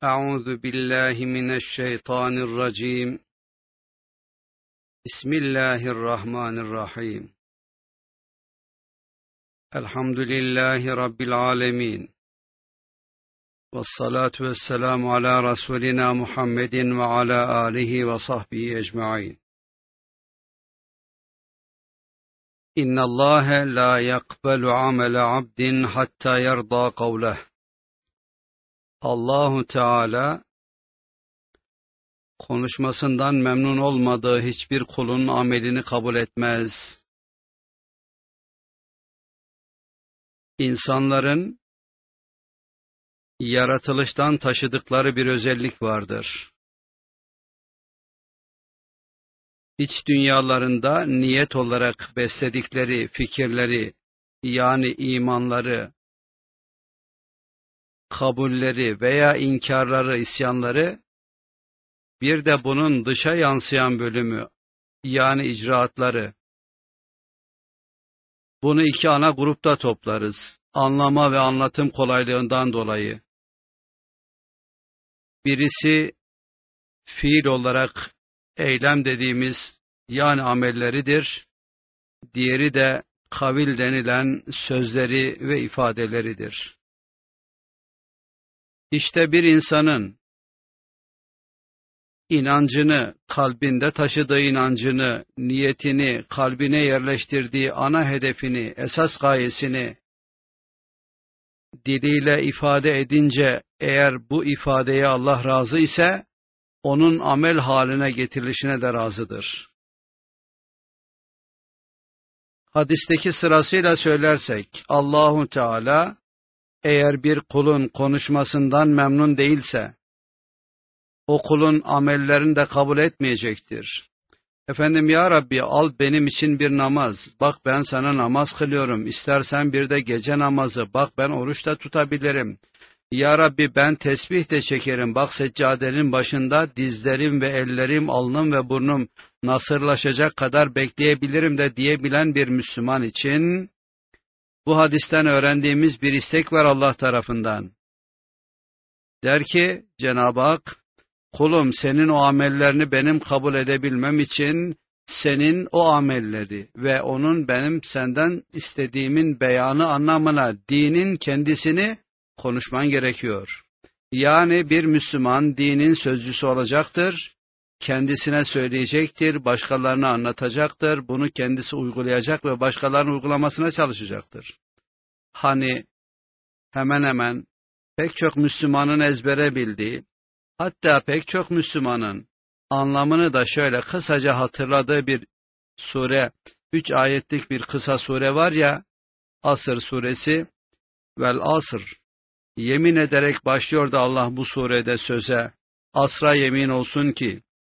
أعوذ بالله من الشيطان الرجيم. بسم الله الرحمن الرحيم. الحمد لله رب العالمين، والصلاة والسلام على رسولنا محمد وعلى آله وصحبه أجمعين. إن الله لا يقبل عمل عبد حتى يرضى قوله. Allahu Teala konuşmasından memnun olmadığı hiçbir kulun amelini kabul etmez. İnsanların yaratılıştan taşıdıkları bir özellik vardır. İç dünyalarında niyet olarak besledikleri fikirleri, yani imanları, kabulleri veya inkarları, isyanları, bir de bunun dışa yansıyan bölümü, yani icraatları. Bunu iki ana grupta toplarız, anlama ve anlatım kolaylığından dolayı. Birisi fiil olarak eylem dediğimiz, yani amelleridir. Diğeri de kavil denilen sözleri ve ifadeleridir. İşte bir insanın inancını, kalbinde taşıdığı inancını, niyetini, kalbine yerleştirdiği ana hedefini, esas gayesini diliyle ifade edince, eğer bu ifadeye Allah razı ise, onun amel haline getirilişine de razıdır. Hadisteki sırasıyla söylersek, Allahu Teala, eğer bir kulun konuşmasından memnun değilse, o kulun amellerini de kabul etmeyecektir. Efendim, ya Rabbi, al benim için bir namaz, bak ben sana namaz kılıyorum, istersen bir de gece namazı, bak ben oruç da tutabilirim. Ya Rabbi, ben tesbih de çekerim, bak seccadenin başında dizlerim ve ellerim, alnım ve burnum nasırlaşacak kadar bekleyebilirim de diyebilen bir Müslüman için, bu hadisten öğrendiğimiz bir istek var Allah tarafından. Der ki Cenab-ı Hak, kulum senin o amellerini benim kabul edebilmem için senin o amelleri ve onun benim senden istediğimin beyanı anlamına dinin kendisini konuşman gerekiyor. Yani bir Müslüman dinin sözcüsü olacaktır, kendisine söyleyecektir, başkalarına anlatacaktır, bunu kendisi uygulayacak ve başkalarının uygulamasına çalışacaktır. Hani hemen hemen pek çok Müslümanın ezbere bildiği, hatta pek çok Müslümanın anlamını da şöyle kısaca hatırladığı bir sure, 3 ayetlik bir kısa sure var ya, Asr suresi, vel asr. Yemin ederek başlıyor da Allah bu surede söze, asra yemin olsun ki,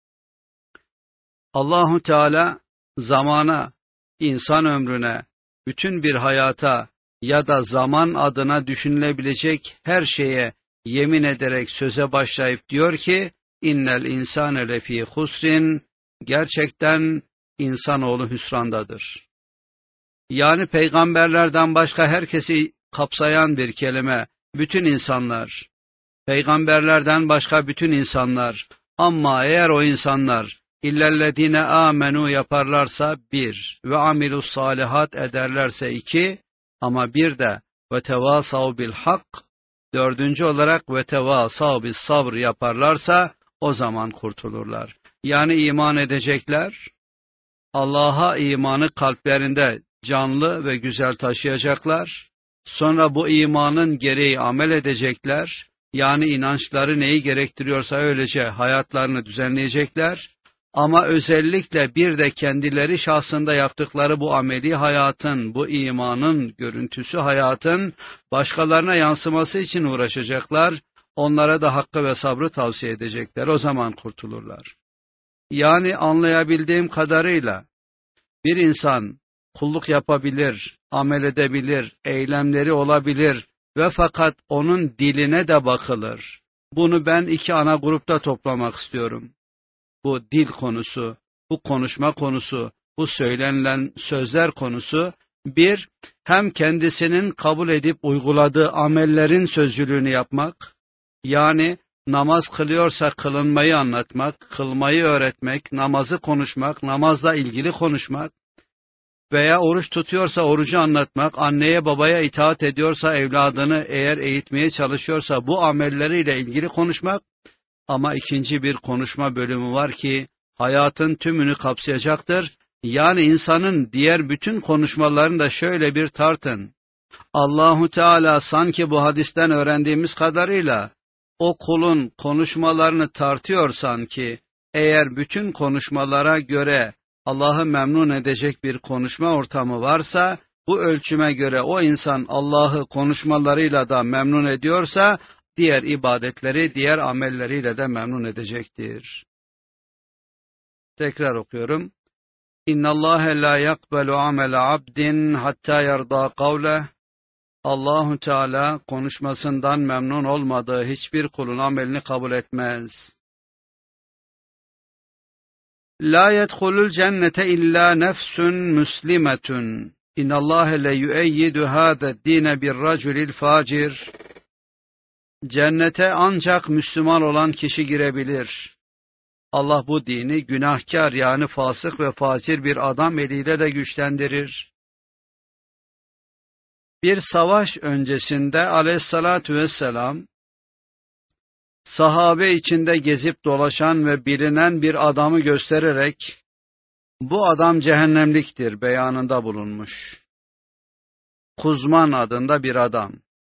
Allahu Teala zamana, insan ömrüne, bütün bir hayata ya da zaman adına düşünülebilecek her şeye yemin ederek söze başlayıp diyor ki, innel insane lefî husrin, gerçekten insanoğlu hüsrandadır. Yani peygamberlerden başka herkesi kapsayan bir kelime, bütün insanlar, peygamberlerden başka bütün insanlar, ama eğer o insanlar illellezine amenu yaparlarsa bir, ve amilus salihat ederlerse iki, ama bir de ve tevasav bil hak, dördüncü olarak ve tevasav bis sabr yaparlarsa o zaman kurtulurlar. Yani iman edecekler, Allah'a imanı kalplerinde canlı ve güzel taşıyacaklar, sonra bu imanın gereği amel edecekler, yani inançları neyi gerektiriyorsa öylece hayatlarını düzenleyecekler, ama özellikle bir de kendileri şahsında yaptıkları bu ameli hayatın, bu imanın görüntüsü hayatın başkalarına yansıması için uğraşacaklar, onlara da hakkı ve sabrı tavsiye edecekler, o zaman kurtulurlar. Yani anlayabildiğim kadarıyla bir insan kulluk yapabilir, amel edebilir, eylemleri olabilir ve fakat onun diline de bakılır. Bunu ben iki ana grupta toplamak istiyorum. Bu dil konusu, bu konuşma konusu, bu söylenilen sözler konusu, bir, hem kendisinin kabul edip uyguladığı amellerin sözcülüğünü yapmak, yani namaz kılıyorsa kılınmayı anlatmak, kılmayı öğretmek, namazı konuşmak, namazla ilgili konuşmak veya oruç tutuyorsa orucu anlatmak, anneye babaya itaat ediyorsa evladını eğer eğitmeye çalışıyorsa bu amelleriyle ilgili konuşmak. Ama ikinci bir konuşma bölümü var ki hayatın tümünü kapsayacaktır. Yani insanın diğer bütün konuşmalarını da şöyle bir tartın. Allahu Teala sanki bu hadisten öğrendiğimiz kadarıyla o kulun konuşmalarını tartıyor sanki. Eğer bütün konuşmalara göre Allah'ı memnun edecek bir konuşma ortamı varsa, bu ölçüme göre o insan Allah'ı konuşmalarıyla da memnun ediyorsa, diğer ibadetleri, diğer amelleriyle de memnun edecektir. Tekrar okuyorum. İnna Allahe la yakbelu amele abdin hatta yerda kavleh. Allahu Teala konuşmasından memnun olmadığı hiçbir kulun amelini kabul etmez. La yedhulul cennete illa nefsun muslimetun. İnna Allahe le yueyyidu hâzed dîne bir raculil facir. Cennete ancak Müslüman olan kişi girebilir. Allah bu dini günahkar yani fasık ve facir bir adam eliyle de güçlendirir. Bir savaş öncesinde aleyhissalatu vesselam, sahabe içinde gezip dolaşan ve bilinen bir adamı göstererek, bu adam cehennemliktir beyanında bulunmuş. Kuzman adında bir adam.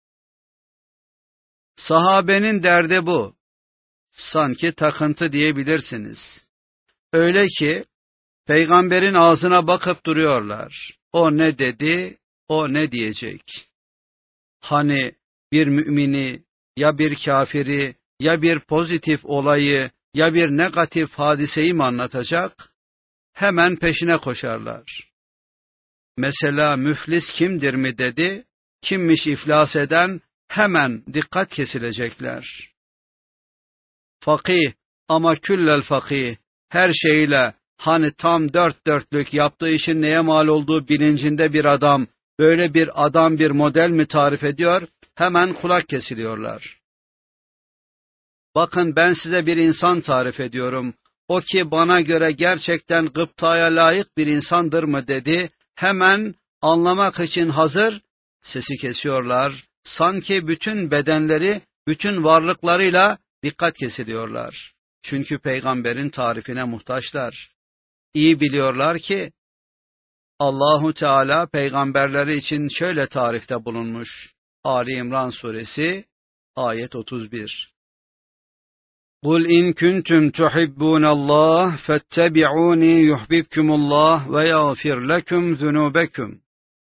Sahabenin derdi bu. Sanki takıntı diyebilirsiniz. Öyle ki, peygamberin ağzına bakıp duruyorlar. O ne dedi, o ne diyecek? Hani bir mümini, ya bir kafiri, ya bir pozitif olayı, ya bir negatif hadiseyi mi anlatacak? Hemen peşine koşarlar. Mesela müflis kimdir mi dedi, kimmiş iflas eden, hemen dikkat kesilecekler. Fakih ama küllel fakih, her şeyle, hani tam dört dörtlük yaptığı işin neye mal olduğu bilincinde bir adam, böyle bir adam bir model mi tarif ediyor, hemen kulak kesiliyorlar. Bakın ben size bir insan tarif ediyorum, o ki bana göre gerçekten gıptaya layık bir insandır mı dedi, hemen anlamak için hazır, sesi kesiyorlar, sanki bütün bedenleri, bütün varlıklarıyla dikkat kesiliyorlar. Çünkü peygamberin tarifine muhtaçlar. İyi biliyorlar ki, Allahu Teala peygamberleri için şöyle tarifte bulunmuş. Ali İmran suresi ayet 31. Kul in kuntum tuhibbunallah fettebi'uni yuhibbukumullah ve yağfir lekum zunubekum.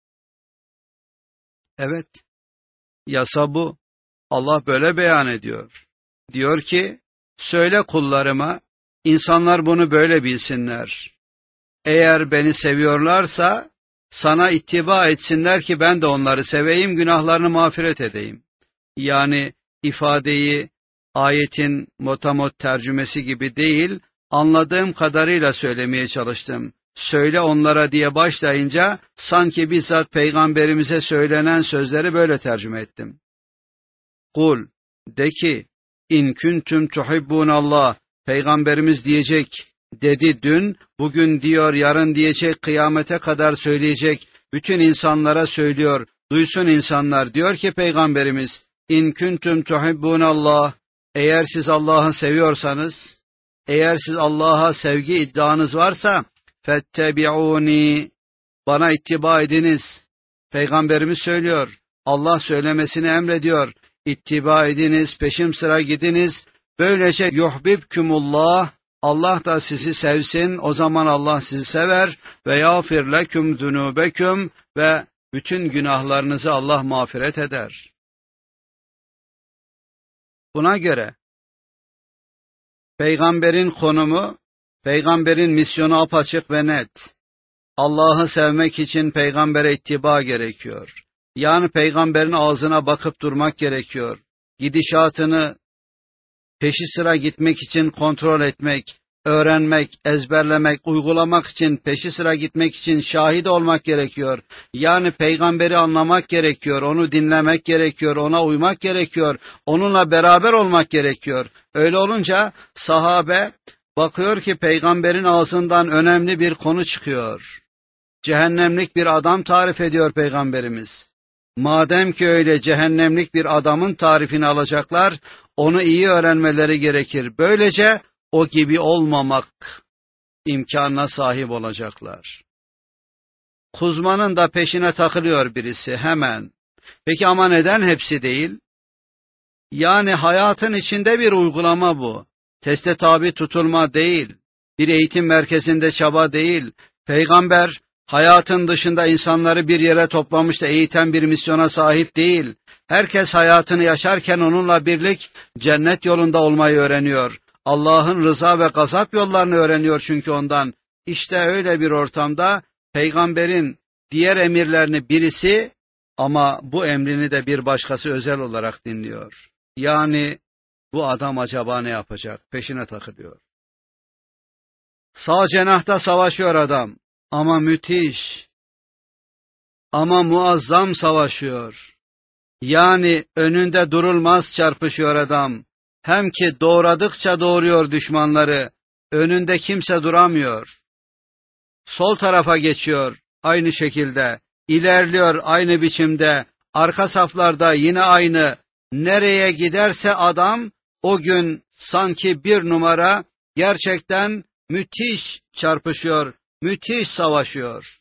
Evet, yasa bu. Allah böyle beyan ediyor. Diyor ki, söyle kullarıma, insanlar bunu böyle bilsinler. Eğer beni seviyorlarsa, sana ittiba etsinler ki ben de onları seveyim, günahlarını mağfiret edeyim. Yani ifadeyi ayetin motamot tercümesi gibi değil, anladığım kadarıyla söylemeye çalıştım. Söyle onlara diye başlayınca, sanki bizzat peygamberimize söylenen sözleri böyle tercüme ettim. Kul, de ki, İn kuntum tuhibbunallah, peygamberimiz diyecek, dedi dün, bugün diyor, yarın diyecek, kıyamete kadar söyleyecek, bütün insanlara söylüyor, duysun insanlar, diyor ki peygamberimiz, İn kuntum tuhibbunallah, eğer siz Allah'ı seviyorsanız, eğer siz Allah'a sevgi iddianız varsa, fettebi'uni, bana ittiba ediniz. Peygamberimiz söylüyor, Allah söylemesini emrediyor, İttiba ediniz, peşim sıra gidiniz, böylece yuhbibkumullah, Allah da sizi sevsin, o zaman Allah sizi sever ve yağfir leküm zunubeküm ve bütün günahlarınızı Allah mağfiret eder. Buna göre, peygamberin konumu, peygamberin misyonu apaçık ve net. Allah'ı sevmek için peygambere ittiba gerekiyor. Yani peygamberin ağzına bakıp durmak gerekiyor. Gidişatını peşi sıra gitmek için kontrol etmek, öğrenmek, ezberlemek, uygulamak için, peşi sıra gitmek için şahit olmak gerekiyor. Yani peygamberi anlamak gerekiyor, onu dinlemek gerekiyor, ona uymak gerekiyor, onunla beraber olmak gerekiyor. Öyle olunca sahabe bakıyor ki peygamberin ağzından önemli bir konu çıkıyor. Cehennemlik bir adam tarif ediyor peygamberimiz. Madem ki öyle cehennemlik bir adamın tarifini alacaklar, onu iyi öğrenmeleri gerekir. Böylece o gibi olmamak imkanına sahip olacaklar. Kuzmanın da peşine takılıyor birisi hemen. Peki ama neden hepsi değil? Yani hayatın içinde bir uygulama bu. Teste tabi tutulma değil. Bir eğitim merkezinde çaba değil. Peygamber hayatın dışında insanları bir yere toplamış da eğiten bir misyona sahip değil. Herkes hayatını yaşarken onunla birlik cennet yolunda olmayı öğreniyor. Allah'ın rıza ve gazap yollarını öğreniyor çünkü ondan. İşte öyle bir ortamda peygamberin diğer emirlerini birisi ama bu emrini de bir başkası özel olarak dinliyor. Yani bu adam acaba ne yapacak? Peşine takılıyor. Sağ cenahta savaşıyor adam. Ama müthiş. Ama muazzam savaşıyor. Yani önünde durulmaz çarpışıyor adam. Hem ki doğradıkça doğuruyor düşmanları. Önünde kimse duramıyor. Sol tarafa geçiyor aynı şekilde. İlerliyor aynı biçimde. Arka saflarda yine aynı. Nereye giderse adam o gün sanki bir numara gerçekten müthiş çarpışıyor, müthiş savaşıyor.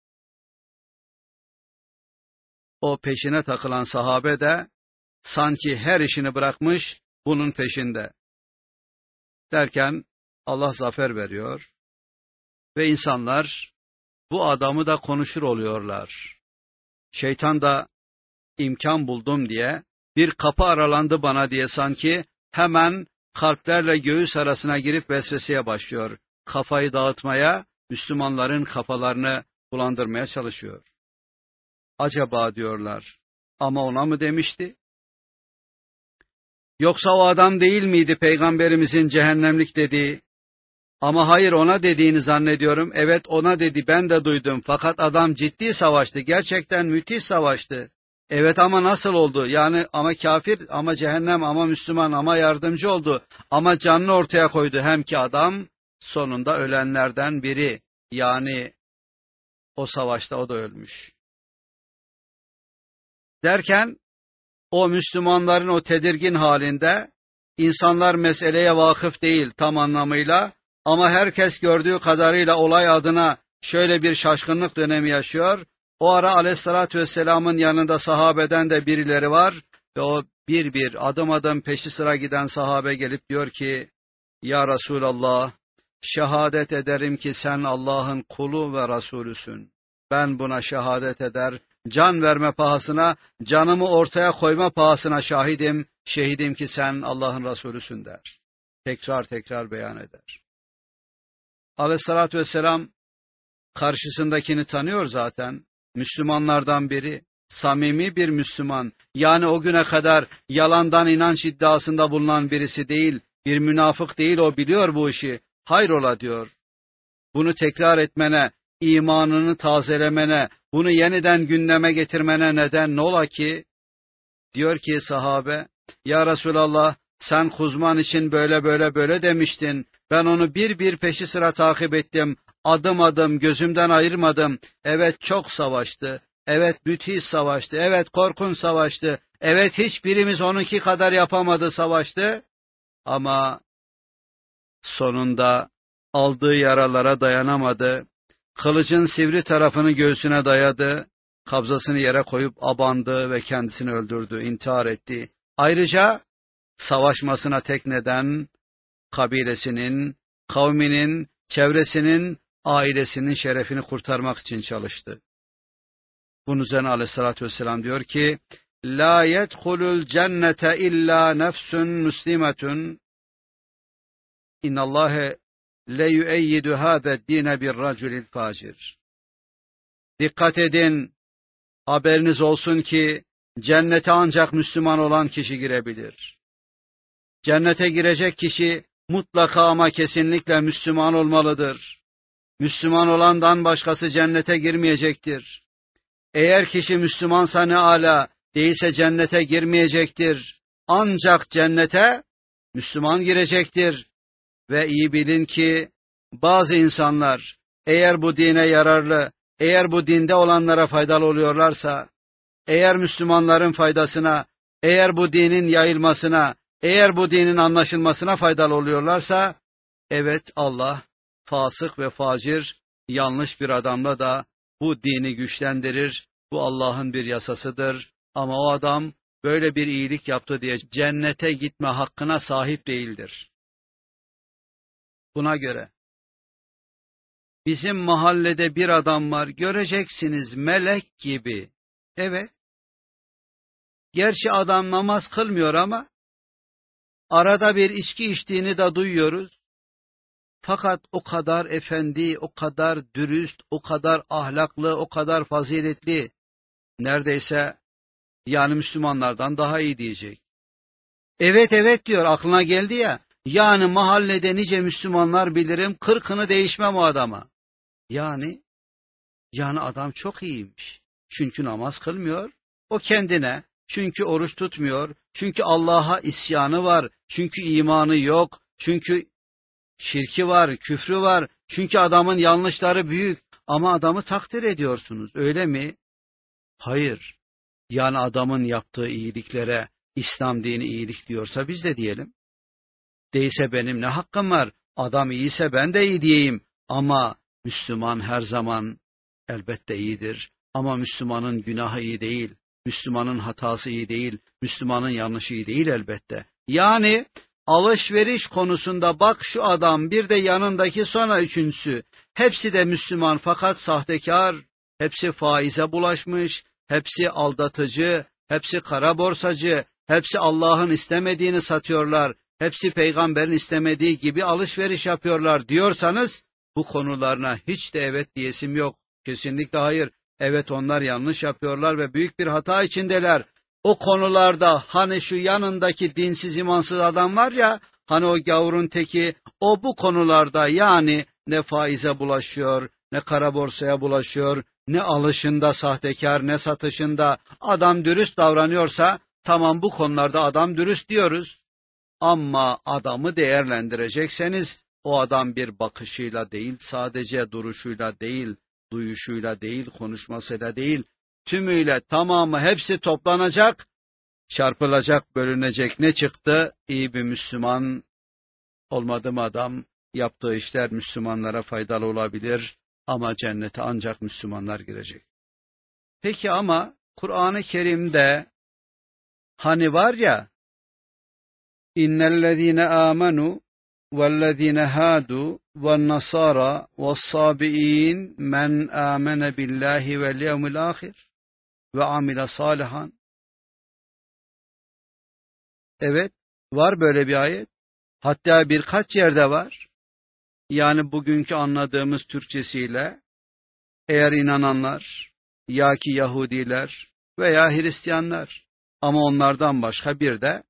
O peşine takılan sahabe de sanki her işini bırakmış bunun peşinde. Derken Allah zafer veriyor ve insanlar bu adamı da konuşur oluyorlar. Şeytan da imkan buldum diye bir kapı aralandı bana diye sanki hemen kalplerle göğüs arasına girip vesveseye başlıyor. Kafayı dağıtmaya, Müslümanların kafalarını bulandırmaya çalışıyor. Acaba diyorlar, ama ona mı demişti? Yoksa o adam değil miydi Peygamberimizin cehennemlik dediği? Ama hayır, ona dediğini zannediyorum. Evet, ona dedi, ben de duydum. Fakat adam ciddi savaştı. Gerçekten müthiş savaştı. Evet, ama nasıl oldu? Yani ama kafir, ama cehennem, ama Müslüman, ama yardımcı oldu. Ama canını ortaya koydu. Hem ki adam sonunda ölenlerden biri. Yani o savaşta o da ölmüş. Derken o Müslümanların o tedirgin halinde insanlar meseleye vakıf değil tam anlamıyla, ama herkes gördüğü kadarıyla olay adına şöyle bir şaşkınlık dönemi yaşıyor. O ara Aleyhisselatü Vesselam'ın yanında sahabeden de birileri var ve o bir adım adım peşi sıra giden sahabe gelip diyor ki, Ya Resulallah, şehadet ederim ki sen Allah'ın kulu ve Resulüsün. Ben buna şehadet eder, can verme pahasına, canımı ortaya koyma pahasına şehidim ki sen Allah'ın Resulüsün der. Tekrar tekrar beyan eder. Aleyhissalatü vesselam karşısındakini tanıyor zaten. Müslümanlardan biri, samimi bir Müslüman. Yani o güne kadar yalandan inanç iddiasında bulunan birisi değil, bir münafık değil, o biliyor bu işi. Hayrola diyor. Bunu tekrar etmene, imanını tazelemene, bunu yeniden gündeme getirmene neden ne ola ki? Diyor ki sahabe, Ya Resulallah, sen Kuzman için böyle demiştin. Ben onu bir peşi sıra takip ettim. Adım adım gözümden ayırmadım. Evet, çok savaştı. Evet, müthiş savaştı. Evet, korkunç savaştı. Evet, hiçbirimiz onunki kadar yapamadı, savaştı. Ama sonunda aldığı yaralara dayanamadı. Kılıcın sivri tarafını göğsüne dayadı. Kabzasını yere koyup abandı ve kendisini öldürdü, intihar etti. Ayrıca savaşmasına tek neden kabilesinin, kavminin, çevresinin, ailesinin şerefini kurtarmak için çalıştı. Bunun üzerine Aleyhisselatü Vesselam diyor ki, La yedhulul cennete illa nefsun muslimetun İnnallâhe le yüeyyidu hâzed dîne bir raculil facir. Dikkat edin, haberiniz olsun ki cennete ancak Müslüman olan kişi girebilir. Cennete girecek kişi mutlaka ama kesinlikle Müslüman olmalıdır. Müslüman olandan başkası cennete girmeyecektir. Eğer kişi Müslümansa ne âlâ, değilse cennete girmeyecektir. Ancak cennete Müslüman girecektir. Ve iyi bilin ki bazı insanlar eğer bu dine yararlı, eğer bu dinde olanlara faydalı oluyorlarsa, eğer Müslümanların faydasına, eğer bu dinin yayılmasına, eğer bu dinin anlaşılmasına faydalı oluyorlarsa, evet Allah fasık ve facir, yanlış bir adamla da bu dini güçlendirir. Bu Allah'ın bir yasasıdır. Ama o adam böyle bir iyilik yaptı diye cennete gitme hakkına sahip değildir. Buna göre bizim mahallede bir adam var, göreceksiniz melek gibi. Evet, gerçi adam namaz kılmıyor ama arada bir içki içtiğini de duyuyoruz. Fakat o kadar efendi, o kadar dürüst, o kadar ahlaklı, o kadar faziletli, neredeyse yani Müslümanlardan daha iyi diyecek. Evet evet diyor, aklına geldi ya, yani mahallede nice Müslümanlar bilirim, 40'ını değişmem o adama. Yani adam çok iyiymiş. Çünkü namaz kılmıyor, o kendine, çünkü oruç tutmuyor, çünkü Allah'a isyanı var, çünkü imanı yok, çünkü şirki var, küfrü var, çünkü adamın yanlışları büyük ama adamı takdir ediyorsunuz, öyle mi? Hayır. Yani adamın yaptığı iyiliklere İslam dini iyilik diyorsa biz de diyelim. Değilse benim ne hakkım var? Adam iyiyse ben de iyi diyeyim. Ama Müslüman her zaman elbette iyidir. Ama Müslümanın günahı iyi değil. Müslümanın hatası iyi değil. Müslümanın yanlışı iyi değil elbette. Yani alışveriş konusunda bak şu adam, bir de yanındaki, sonra üçüncüsü. Hepsi de Müslüman fakat sahtekar. Hepsi faize bulaşmış. Hepsi aldatıcı. Hepsi kara borsacı. Hepsi Allah'ın istemediğini satıyorlar. Hepsi peygamberin istemediği gibi alışveriş yapıyorlar diyorsanız, bu konularına hiç de evet diyesim yok. Kesinlikle hayır. Evet, onlar yanlış yapıyorlar ve büyük bir hata içindeler. O konularda hani şu yanındaki dinsiz imansız adam var ya, hani o gavurun teki, o bu konularda yani ne faize bulaşıyor, ne kara borsaya bulaşıyor, ne alışında sahtekar, ne satışında. Adam dürüst davranıyorsa tamam, bu konularda adam dürüst diyoruz. Ama adamı değerlendirecekseniz o adam bir bakışıyla değil, sadece duruşuyla değil, duyuşuyla değil, konuşmasıyla değil, tümüyle, tamamı, hepsi toplanacak, çarpılacak, bölünecek. Ne çıktı? İyi bir Müslüman olmadı mı adam? Yaptığı işler Müslümanlara faydalı olabilir ama cennete ancak Müslümanlar girecek. Peki ama Kur'an-ı Kerim'de hani var ya, İnnellezîne âmenû vellezîne hâdû ve'n-nasâra ve's-sâbiîn men âmene billâhi vel yevmil âhir ve amile sâlihan. Evet, var böyle bir ayet. Hatta birkaç yerde var. Yani bugünkü anladığımız Türkçesiyle, eğer inananlar, ya ki Yahudiler veya Hristiyanlar, ama onlardan başka bir de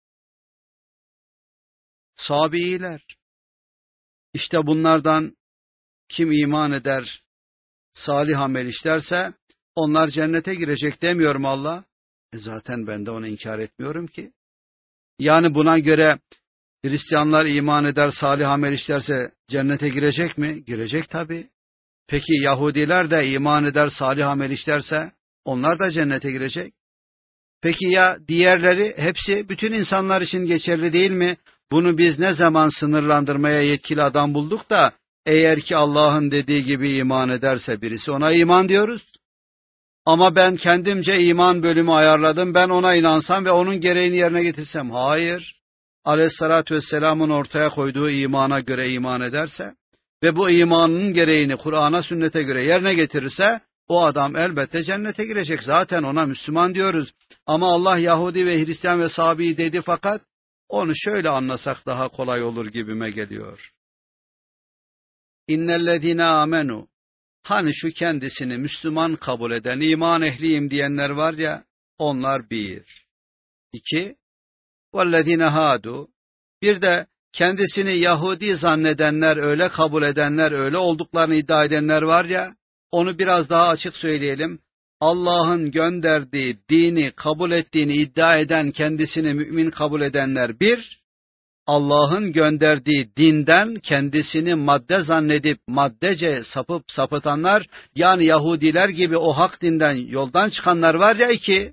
Sabiiler. İşte bunlardan kim iman eder, salih amel işlerse onlar cennete girecek demiyor mu Allah? Zaten ben de onu inkar etmiyorum ki. Yani buna göre Hristiyanlar iman eder, salih amel işlerse cennete girecek mi? Girecek tabii. Peki Yahudiler de iman eder, salih amel işlerse onlar da cennete girecek. Peki ya diğerleri? Hepsi, bütün insanlar için geçerli değil mi? Bunu biz ne zaman sınırlandırmaya yetkili adam bulduk da, eğer ki Allah'ın dediği gibi iman ederse birisi, ona iman diyoruz. Ama ben kendimce iman bölümü ayarladım, ben ona inansam ve onun gereğini yerine getirsem. Hayır. Aleyhissalatü vesselamın ortaya koyduğu imana göre iman ederse ve bu imanın gereğini Kur'an'a, sünnete göre yerine getirirse, o adam elbette cennete girecek. Zaten ona Müslüman diyoruz. Ama Allah Yahudi ve Hristiyan ve Sabi dedi, fakat onu şöyle anlasak daha kolay olur gibime geliyor. İnnellezîne âmenû. Hani şu kendisini Müslüman kabul eden, iman ehliyim diyenler var ya, onlar bir. İki, vellezîne hâdû. Bir de kendisini Yahudi zannedenler, öyle kabul edenler, öyle olduklarını iddia edenler var ya, onu biraz daha açık söyleyelim. Allah'ın gönderdiği dini kabul ettiğini iddia eden, kendisini mümin kabul edenler bir, Allah'ın gönderdiği dinden kendisini madde zannedip maddece sapıp sapıtanlar, yani Yahudiler gibi o hak dinden yoldan çıkanlar var ya iki,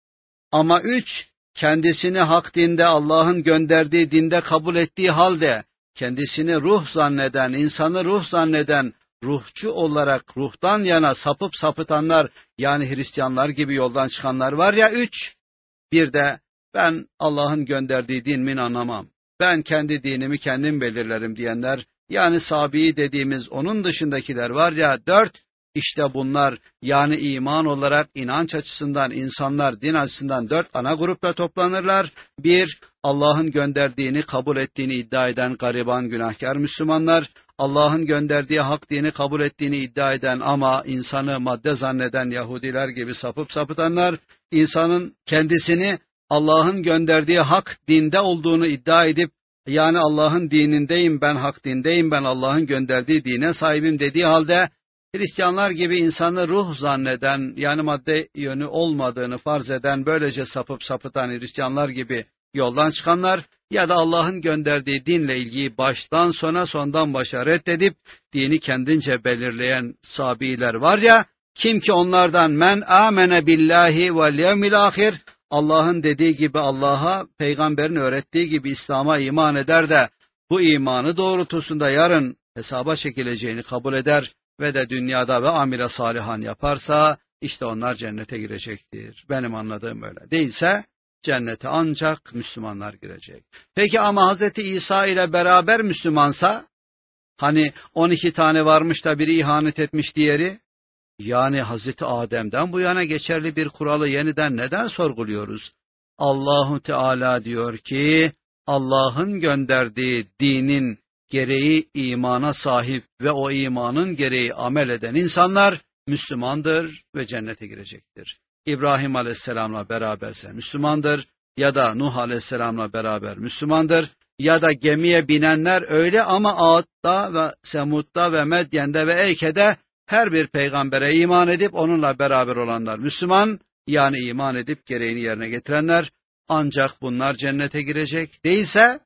ama üç, kendisini hak dinde, Allah'ın gönderdiği dinde kabul ettiği halde kendisini ruh zanneden, insanı ruh zanneden, ruhçu olarak ruhtan yana sapıp sapıtanlar, yani Hristiyanlar gibi yoldan çıkanlar var ya üç, bir de ben Allah'ın gönderdiği dinimi anlamam, ben kendi dinimi kendim belirlerim diyenler, yani Sabi'i dediğimiz onun dışındakiler var ya dört, işte bunlar, yani iman olarak inanç açısından insanlar din açısından dört ana grupta toplanırlar. Bir, Allah'ın gönderdiğini kabul ettiğini iddia eden gariban günahkar Müslümanlar, Allah'ın gönderdiği hak dini kabul ettiğini iddia eden ama insanı madde zanneden Yahudiler gibi sapıp sapıtanlar, insanın kendisini Allah'ın gönderdiği hak dinde olduğunu iddia edip, yani Allah'ın dinindeyim ben, hak dindeyim ben, Allah'ın gönderdiği dine sahibim dediği halde, Hristiyanlar gibi insanı ruh zanneden, yani madde yönü olmadığını farz eden, böylece sapıp sapıtan Hristiyanlar gibi yoldan çıkanlar, ya da Allah'ın gönderdiği dinle ilgili baştan sona sondan başa reddedip, dini kendince belirleyen Sabiler var ya, kim ki onlardan men amene billahi vel yevmil ahir, Allah'ın dediği gibi Allah'a, peygamberin öğrettiği gibi İslam'a iman eder de, bu imanı doğrultusunda yarın hesaba çekileceğini kabul eder ve de dünyada ve amile salihan yaparsa, işte onlar cennete girecektir. Benim anladığım öyle. Değilse cennete ancak Müslümanlar girecek. Peki ama Hazreti İsa ile beraber Müslümansa, hani 12 tane varmış da biri ihanet etmiş diğeri, yani Hazreti Adem'den bu yana geçerli bir kuralı yeniden neden sorguluyoruz? Allahu Teala diyor ki, Allah'ın gönderdiği dinin gereği imana sahip ve o imanın gereği amel eden insanlar Müslümandır ve cennete girecektir. İbrahim Aleyhisselam'la beraberse Müslümandır, ya da Nuh Aleyhisselam'la beraber Müslümandır, ya da gemiye binenler öyle, ama Ağıt'ta ve Semud'da ve Medyen'de ve Eyke'de her bir peygambere iman edip onunla beraber olanlar Müslüman, yani iman edip gereğini yerine getirenler, ancak bunlar cennete girecek. Değilse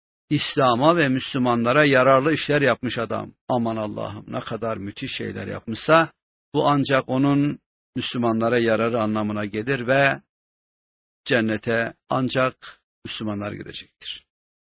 İslam'a ve Müslümanlara yararlı işler yapmış adam, aman Allah'ım ne kadar müthiş şeyler yapmışsa, bu ancak onun Müslümanlara yararı anlamına gelir ve cennete ancak Müslümanlar girecektir.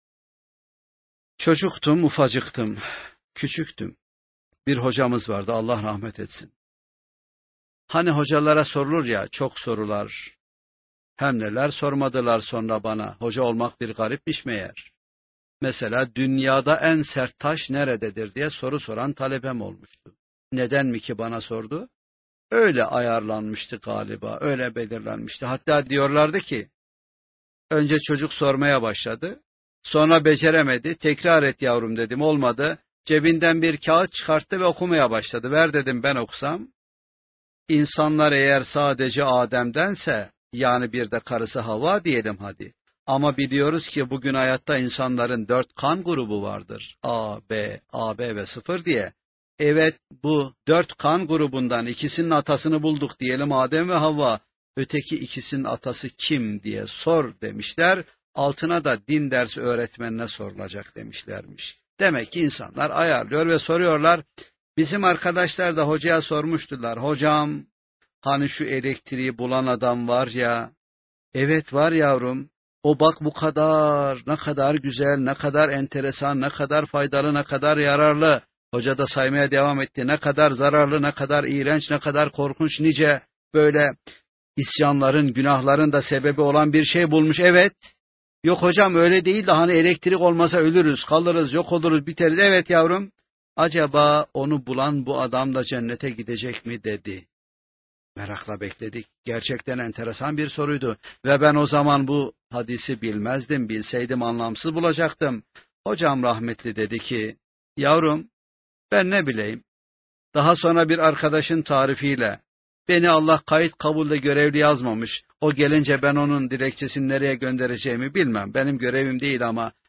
Çocuktum, ufacıktım, küçüktüm. Bir hocamız vardı, Allah rahmet etsin. Hani hocalara sorulur ya çok sorular, hem neler sormadılar sonra bana, hoca olmak bir garipmiş meğer. Mesela dünyada en sert taş nerededir diye soru soran talebem olmuştu. Neden mi ki bana sordu? Öyle ayarlanmıştı galiba, öyle belirlenmişti. Hatta diyorlardı ki, önce çocuk sormaya başladı, sonra beceremedi, tekrar et yavrum dedim, olmadı. Cebinden bir kağıt çıkarttı ve okumaya başladı. Ver dedim ben okusam. İnsanlar eğer sadece Adem'dense, yani bir de karısı Havva diyelim hadi. Ama biliyoruz ki bugün hayatta insanların 4 kan grubu vardır. A, B, AB ve 0 diye. Evet, bu 4 kan grubundan ikisinin atasını bulduk diyelim, Adem ve Havva. Öteki ikisinin atası kim diye sor demişler. Altına da din dersi öğretmenine sorulacak demişlermiş. Demek ki insanlar ayarlıyor ve soruyorlar. Bizim arkadaşlar da hocaya sormuştular. Hocam, hani şu elektriği bulan adam var ya. Evet var yavrum. O bak bu kadar, ne kadar güzel, ne kadar enteresan, ne kadar faydalı, ne kadar yararlı. Hoca da saymaya devam etti. Ne kadar zararlı, ne kadar iğrenç, ne kadar korkunç, nice böyle isyanların, günahların da sebebi olan bir şey bulmuş. Evet. Yok hocam öyle değil de hani elektrik olmasa ölürüz, kalırız, yok oluruz, biteriz. Evet yavrum. Acaba onu bulan bu adam da cennete gidecek mi dedi. Merakla bekledik. Gerçekten enteresan bir soruydu. Ve ben o zaman bu hadisi bilmezdim. Bilseydim anlamsız bulacaktım. Hocam rahmetli dedi ki, yavrum ben ne bileyim. Daha sonra bir arkadaşın tarifiyle, beni Allah kayıt kabulde görevli yazmamış. O gelince ben onun dilekçesini nereye göndereceğimi bilmem. Benim görevim değil ama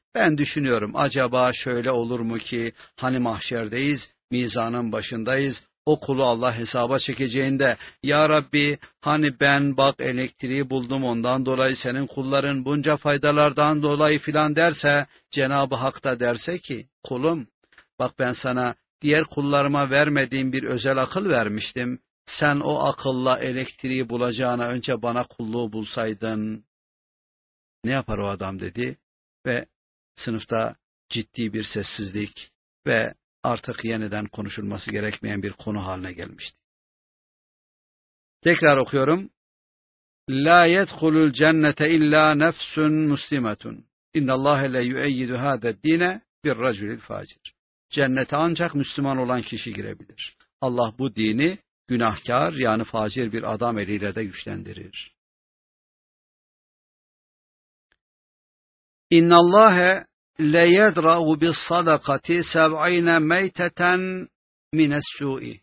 Ben düşünüyorum, acaba şöyle olur mu ki hani mahşerdeyiz, mizanın başındayız, o kulu Allah hesaba çekeceğinde, ya Rabbi hani ben bak elektriği buldum ondan dolayı senin kulların bunca faydalardan dolayı filan derse, Cenab-ı Hak da derse ki kulum bak ben sana diğer kullarıma vermediğim bir özel akıl vermiştim. Sen o akılla elektriği bulacağına önce bana kulluğu bulsaydın. Ne yapar o adam dedi ve sınıfta ciddi bir sessizlik ve artık yeniden konuşulması gerekmeyen bir konu haline gelmişti. Tekrar okuyorum. La yedhulul cennete illa nefsun muslimetun. İnnallâhe le yüeyyidu hâde'd-dîne bir raculil facir. Cennete ancak Müslüman olan kişi girebilir. Allah bu dini günahkar yani facir bir adam eliyle de güçlendirir. İnnallâhe le yedra'u bis sadakati 70 meyteten mine's-sû'i.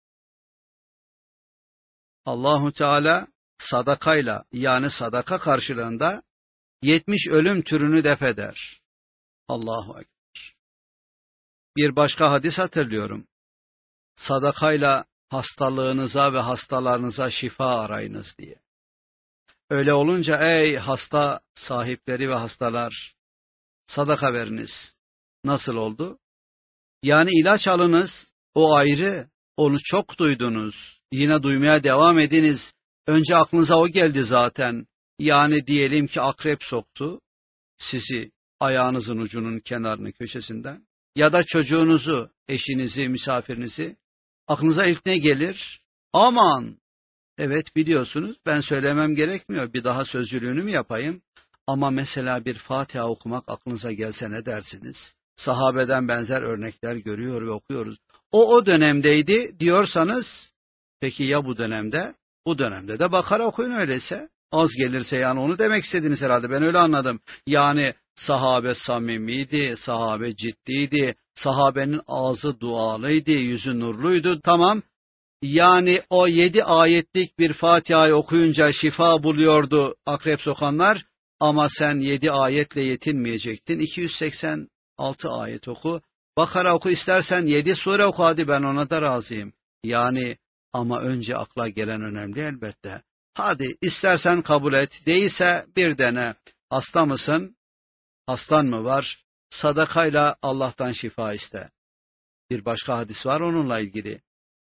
Allahu Teala sadakayla yani sadaka karşılığında 70 ölüm türünü def eder. Allahu Ekber. Bir başka hadis hatırlıyorum. Sadakayla hastalığınıza ve hastalarınıza şifa arayınız diye. Öyle olunca ey hasta sahipleri ve hastalar sadaka veriniz. Nasıl oldu? Yani ilaç alınız, o ayrı, onu çok duydunuz, yine duymaya devam ediniz. Önce aklınıza o geldi zaten. Yani diyelim ki akrep soktu sizi ayağınızın ucunun kenarını köşesinden ya da çocuğunuzu, eşinizi, misafirinizi. Aklınıza ilk ne gelir? Aman! Evet biliyorsunuz ben söylemem gerekmiyor. Bir daha sözcülüğünü mü yapayım? Ama mesela bir Fatiha okumak aklınıza gelse ne dersiniz? Sahabeden benzer örnekler görüyor ve okuyoruz. O dönemdeydi diyorsanız, peki ya bu dönemde? Bu dönemde de Bakara okuyun öyleyse. Az gelirse yani onu demek istediniz herhalde. Ben öyle anladım. Yani sahabe samimiydi, sahabe ciddiydi, sahabenin ağzı dualıydı, yüzü nurluydu. Tamam. Yani o 7 ayetlik bir Fatiha'yı okuyunca şifa buluyordu akrep sokanlar. Ama sen 7 ayetle yetinmeyecektin. 286 ayet oku. Bakara oku, istersen 7 sure oku, hadi ben ona da razıyım. Yani ama önce akla gelen önemli elbette. Hadi istersen kabul et. Değilse bir dene. Hasta mısın? Hastan mı var? Sadakayla Allah'tan şifa iste. Bir başka hadis var onunla ilgili.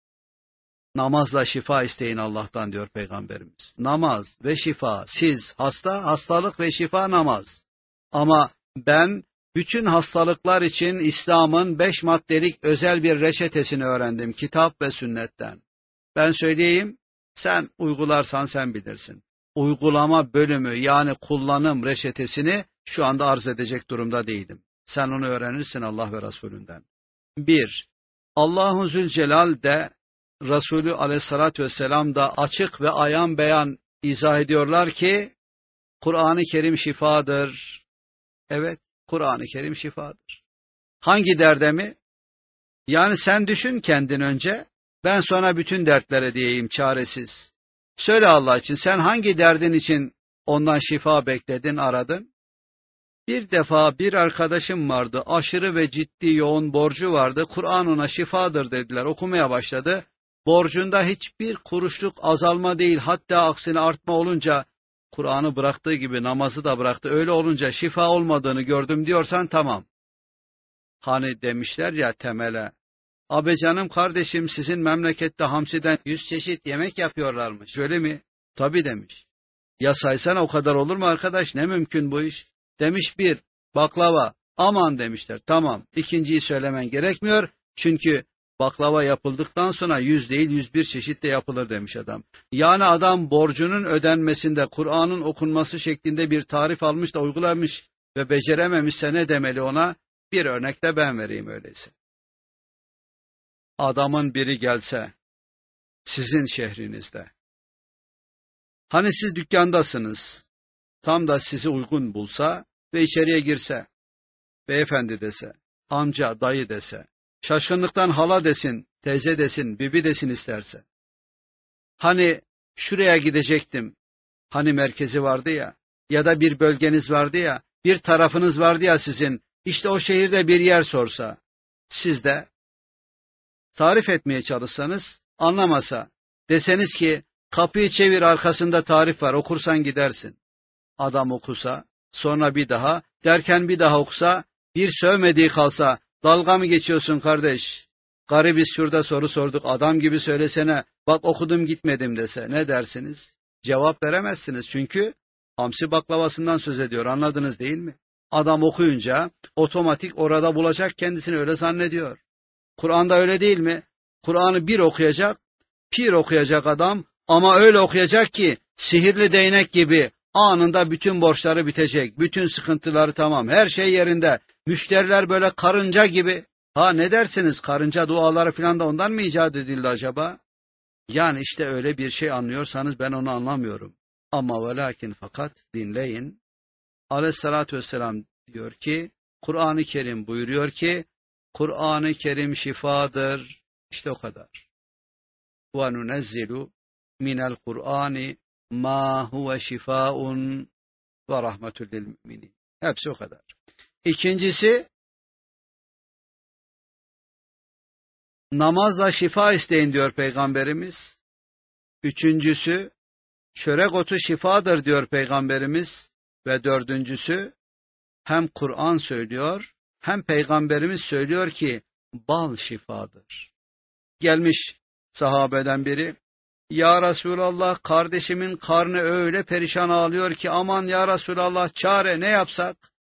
Namazla şifa isteyin Allah'tan diyor Peygamberimiz. Namaz ve şifa. Siz hasta, hastalık ve şifa namaz. Ama ben bütün hastalıklar için İslam'ın 5 maddelik özel bir reçetesini öğrendim kitap ve sünnetten. Ben söyleyeyim, sen uygularsan sen bilirsin. Uygulama bölümü yani kullanım reçetesini şu anda arz edecek durumda değilim. Sen onu öğrenirsin Allah ve Resulünden. 1. Allahu Zülcelal de Resulü Aleyhisselatü Vesselam da açık ve ayan beyan izah ediyorlar ki Kur'an-ı Kerim şifadır. Evet, Kur'an-ı Kerim şifadır. Hangi derde mi? Yani sen düşün kendin önce, ben sonra bütün dertlere diyeyim çaresiz. Söyle Allah için, sen hangi derdin için ondan şifa bekledin, aradın? Bir defa bir arkadaşım vardı, aşırı ve ciddi yoğun borcu vardı, Kur'an ona şifadır dediler, okumaya başladı. Borcunda hiçbir kuruşluk azalma değil, hatta aksine artma olunca, Kur'an'ı bıraktığı gibi namazı da bıraktı, öyle olunca şifa olmadığını gördüm diyorsan tamam. Hani demişler ya temele, abi canım kardeşim sizin memlekette hamsiden 100 çeşit yemek yapıyorlarmış, öyle mi? Tabii demiş. Ya saysana o kadar olur mu arkadaş, ne mümkün bu iş? Demiş bir, baklava, aman demişler, tamam ikinciyi söylemen gerekmiyor, çünkü baklava yapıldıktan sonra 100 değil 101 çeşit de yapılır demiş adam. Yani adam borcunun ödenmesinde Kur'an'ın okunması şeklinde bir tarif almış da uygulamış ve becerememişse ne demeli ona? Bir örnek de ben vereyim öyleyse. Adamın biri gelse sizin şehrinizde, hani siz dükkandasınız, tam da sizi uygun bulsa ve içeriye girse, beyefendi dese, amca, dayı dese, şaşkınlıktan hala desin, teyze desin, bibi desin isterse. Hani şuraya gidecektim, hani merkezi vardı ya, ya da bir bölgeniz vardı ya, bir tarafınız vardı ya sizin, işte o şehirde bir yer sorsa, siz de tarif etmeye çalışsanız, anlamasa, deseniz ki kapıyı çevir arkasında tarif var, okursan gidersin. Adam okusa, sonra bir daha, derken bir daha okusa, bir sövmediği kalsa, dalga mı geçiyorsun kardeş? Garibiz şurada soru sorduk, adam gibi söylesene, bak okudum gitmedim dese, ne dersiniz? Cevap veremezsiniz çünkü hamsi baklavasından söz ediyor, anladınız değil mi? Adam okuyunca otomatik orada bulacak kendisini, öyle zannediyor. Kur'an'da öyle değil mi? Kur'an'ı bir okuyacak, pir okuyacak adam ama öyle okuyacak ki sihirli değnek gibi anında bütün borçları bitecek, bütün sıkıntıları tamam, her şey yerinde. Müşteriler böyle karınca gibi. Ha ne dersiniz, karınca duaları falan da ondan mı icat edildi acaba? Yani işte öyle bir şey anlıyorsanız ben onu anlamıyorum. Ama ve lakin fakat dinleyin. Aleyhissalatü vesselam diyor ki, Kur'an-ı Kerim buyuruyor ki, Kur'an-ı Kerim şifadır. İşte o kadar. وَنُنَزِّلُ مِنَ الْقُرْآنِ مَا هُوَ شِفَاءٌ وَرَحْمَةٌ لِلْمُؤْمِنِينَ. Hepsi o kadar. İkincisi, namazla şifa isteyin diyor Peygamberimiz. Üçüncüsü, çörek otu şifadır diyor Peygamberimiz. Ve dördüncüsü, hem Kur'an söylüyor, hem Peygamberimiz söylüyor ki, bal şifadır. Gelmiş sahabeden biri, ya Resulallah kardeşimin karnı öyle perişan ağlıyor ki, aman ya Resulallah çare ne yapsak?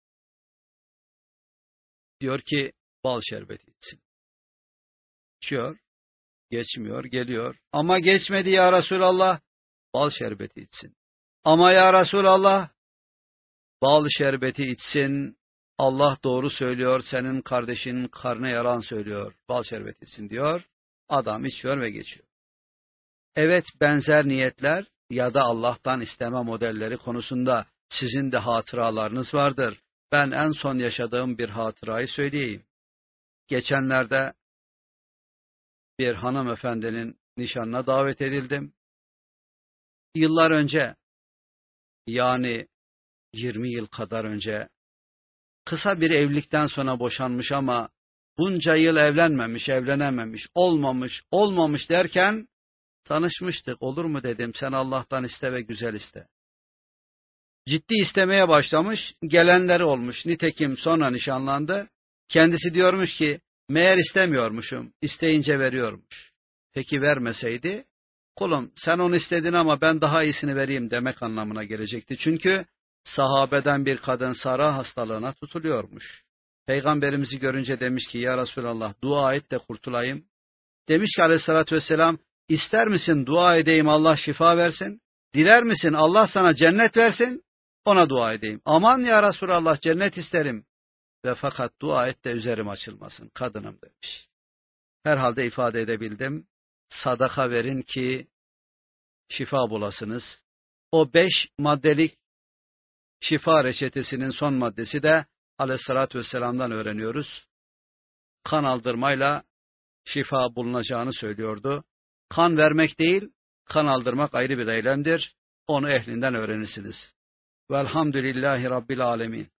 Diyor ki, bal şerbeti içsin. İçiyor, geçmiyor, geliyor. Ama geçmedi ya Resulallah, bal şerbeti içsin. Ama ya Resulallah, bal şerbeti içsin, Allah doğru söylüyor, senin kardeşinin karnı yaran söylüyor, bal şerbeti içsin diyor. Adam içiyor ve geçiyor. Evet, benzer niyetler ya da Allah'tan isteme modelleri konusunda sizin de hatıralarınız vardır. Ben en son yaşadığım bir hatırayı söyleyeyim. Geçenlerde bir hanımefendinin nişanına davet edildim. Yıllar önce, yani 20 yıl kadar önce, kısa bir evlilikten sonra boşanmış ama bunca yıl evlenmemiş, evlenememiş, olmamış derken tanışmıştık. Olur mu dedim, sen Allah'tan iste ve güzel iste. Ciddi istemeye başlamış, gelenleri olmuş. Nitekim sonra nişanlandı. Kendisi diyormuş ki, meğer istemiyormuşum, isteyince veriyormuş. Peki vermeseydi, kulum sen onu istedin ama ben daha iyisini vereyim demek anlamına gelecekti. Çünkü sahabeden bir kadın sara hastalığına tutuluyormuş. Peygamberimizi görünce demiş ki, ya Resulallah dua et de kurtulayım. Demiş ki aleyhissalatü vesselam, ister misin dua edeyim Allah şifa versin? Diler misin Allah sana cennet versin? Ona dua edeyim. Aman ya Resulallah cennet isterim. Ve fakat dua et de üzerim açılmasın kadınım demiş. Herhalde ifade edebildim. Sadaka verin ki şifa bulasınız. O 5 maddelik şifa reçetesinin son maddesi de aleyhissalatü vesselam'dan öğreniyoruz. Kan aldırmayla şifa bulunacağını söylüyordu. Kan vermek değil, kan aldırmak ayrı bir eylemdir. Onu ehlinden öğrenirsiniz. Velhamdülillahi Rabbil alemin.